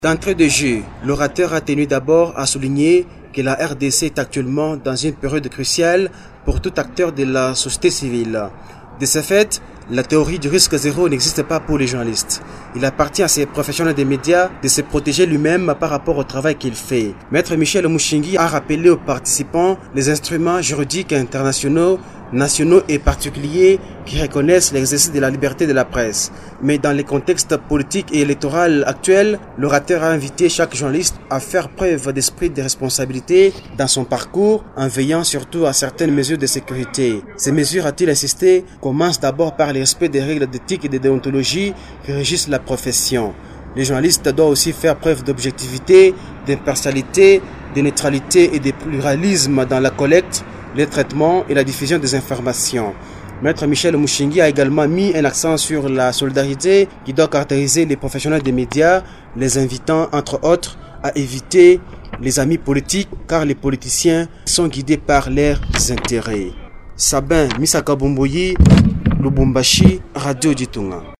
D'entrée de jeu, l'orateur a tenu d'abord à souligner que la RDC est actuellement dans une période cruciale pour tout acteur de la société civile. De ce fait, la théorie du risque zéro n'existe pas pour les journalistes. Il appartient à ces professionnels des médias de se protéger lui-même par rapport au travail qu'il fait. Maître Michel Mouchingi a rappelé aux participants les instruments juridiques internationaux, nationaux et particuliers qui reconnaissent l'exercice de la liberté de la presse. Mais dans les contextes politiques et électoraux actuels, l'orateur a invité chaque journaliste à faire preuve d'esprit de responsabilité dans son parcours en veillant surtout à certaines mesures de sécurité. Ces mesures, a-t-il insisté, commencent d'abord par le respect des règles d'éthique et de déontologie qui régissent la profession. Les journalistes doivent aussi faire preuve d'objectivité, d'impartialité, de neutralité et de pluralisme dans la collecte, le traitement et la diffusion des informations. Maître Michel Mouchingi a également mis un accent sur la solidarité qui doit caractériser les professionnels des médias, les invitant entre autres à éviter les amis politiques car les politiciens sont guidés par leurs intérêts. Sabin Misaka Bomboyi, Lubumbashi, Radio Ditunga.